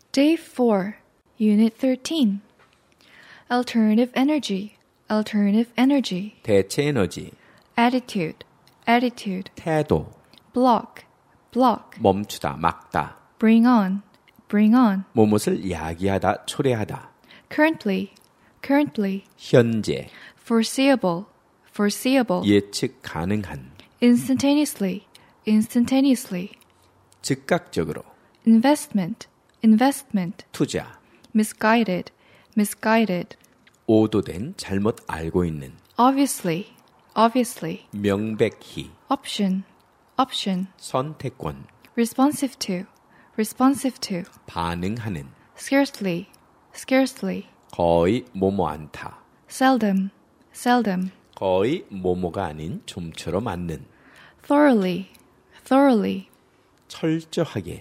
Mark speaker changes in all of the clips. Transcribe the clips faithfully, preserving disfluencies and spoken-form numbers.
Speaker 1: Day four, Unit thirteen. Alternative energy, alternative energy.
Speaker 2: 대체 에너지,
Speaker 1: Attitude, attitude.
Speaker 2: 태도,
Speaker 1: Block, block.
Speaker 2: 멈추다, 막다,
Speaker 1: Bring on, bring on.
Speaker 2: 무엇을 야기하다, 초래하다,
Speaker 1: Currently, currently.
Speaker 2: 현재,
Speaker 1: Foreseeable, foreseeable.
Speaker 2: 예측 가능한,
Speaker 1: Instantaneously, instantaneously.
Speaker 2: 즉각적으로,
Speaker 1: Investment, investment.
Speaker 2: 투자,
Speaker 1: Misguided, misguided.
Speaker 2: 오도된, 잘못 알고 있는,
Speaker 1: Obviously, obviously.
Speaker 2: 명백히,
Speaker 1: Option, option.
Speaker 2: 선택권,
Speaker 1: Responsive to, responsive to.
Speaker 2: 반응하는,
Speaker 1: Scarcely, scarcely.
Speaker 2: 거의 뭐뭐 않다,
Speaker 1: Seldom, seldom.
Speaker 2: 거의 뭐뭐가 아닌 좀처럼 맞는,
Speaker 1: Thoroughly, thoroughly.
Speaker 2: 철저하게.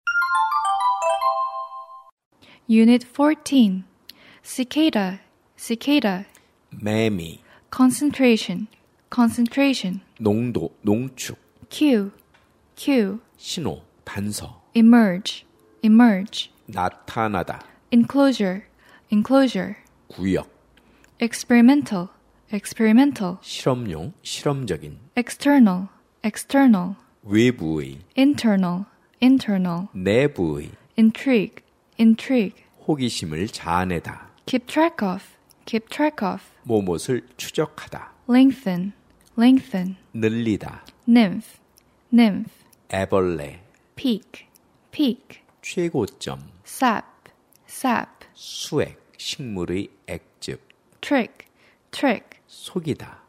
Speaker 1: Unit fourteen. Cicada, cicada.
Speaker 2: 매미,
Speaker 1: Concentration, concentration.
Speaker 2: 농도, 농축,
Speaker 1: Cue, cue.
Speaker 2: 신호, 단서,
Speaker 1: Emerge, emerge.
Speaker 2: 나타나다,
Speaker 1: Enclosure, enclosure.
Speaker 2: 구역,
Speaker 1: Experimental, experimental.
Speaker 2: 실험용, 실험적인,
Speaker 1: External, external.
Speaker 2: 외부의,
Speaker 1: Internal, internal.
Speaker 2: 내부의,
Speaker 1: Intrigue, intrigue.
Speaker 2: 호기심을 자아내다,
Speaker 1: Keep track of, keep track of.
Speaker 2: 무엇을 추적하다,
Speaker 1: Lengthen, lengthen.
Speaker 2: 늘리다,
Speaker 1: Nymph, nymph.
Speaker 2: 애벌레,
Speaker 1: Peak, peak.
Speaker 2: 최고점,
Speaker 1: Sap, sap.
Speaker 2: 수액, 식물의 액즙,
Speaker 1: Trick, trick.
Speaker 2: 속이다.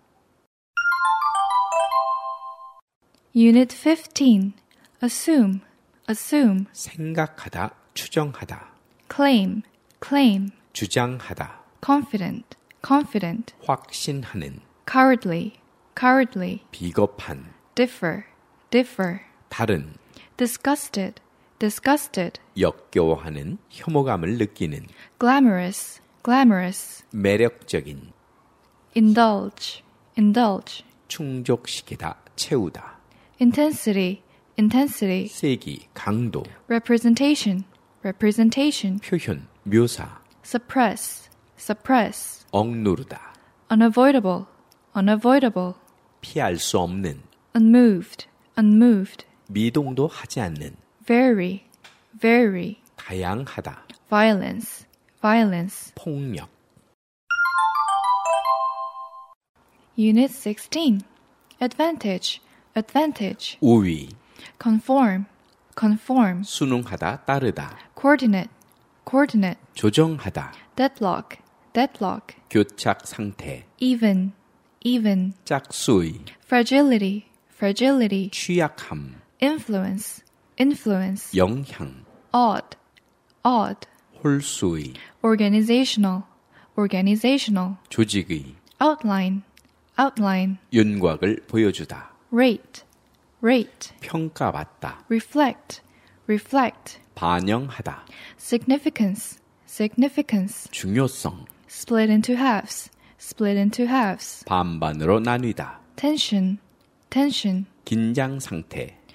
Speaker 1: Unit fifteen. Assume, assume.
Speaker 2: 생각하다, 추정하다,
Speaker 1: Claim, claim.
Speaker 2: 주장하다,
Speaker 1: Confident, confident.
Speaker 2: 확신하는,
Speaker 1: Cowardly, cowardly.
Speaker 2: 비겁한,
Speaker 1: Differ, differ.
Speaker 2: 다른,
Speaker 1: Disgusted, disgusted.
Speaker 2: 역겨워하는, 혐오감을 느끼는,
Speaker 1: Glamorous, glamorous.
Speaker 2: 매력적인,
Speaker 1: Indulge, indulge.
Speaker 2: 충족시키다, 채우다,
Speaker 1: Intensity, intensity.
Speaker 2: 세기, 강도,
Speaker 1: Representation, representation.
Speaker 2: 표현, 묘사,
Speaker 1: Suppress, suppress.
Speaker 2: 억누르다,
Speaker 1: Unavoidable, unavoidable.
Speaker 2: 피할 수 없는,
Speaker 1: Unmoved, unmoved.
Speaker 2: 미동도 하지 않는,
Speaker 1: Vary, vary.
Speaker 2: 다양하다,
Speaker 1: Violence, violence.
Speaker 2: 폭력.
Speaker 1: Unit sixteen. Advantage, advantage.
Speaker 2: 우위,
Speaker 1: Conform, conform.
Speaker 2: 순응하다, 따르다,
Speaker 1: Coordinate, coordinate.
Speaker 2: 조정하다,
Speaker 1: Deadlock, deadlock.
Speaker 2: 교착 상태,
Speaker 1: Even, even.
Speaker 2: 짝수의,
Speaker 1: Fragility, fragility.
Speaker 2: 취약함,
Speaker 1: Influence, influence.
Speaker 2: 영향,
Speaker 1: Odd, odd.
Speaker 2: 홀수의,
Speaker 1: Organizational, organizational.
Speaker 2: 조직의,
Speaker 1: Outline, outline.
Speaker 2: 윤곽을 보여주다,
Speaker 1: Rate, rate.
Speaker 2: 평가받다,
Speaker 1: Reflect, reflect.
Speaker 2: 반영하다,
Speaker 1: Significance, significance.
Speaker 2: 중요성,
Speaker 1: Split into halves, split into halves.
Speaker 2: 반반으로 나뉘다,
Speaker 1: Tension, tension.
Speaker 2: 긴장 상태,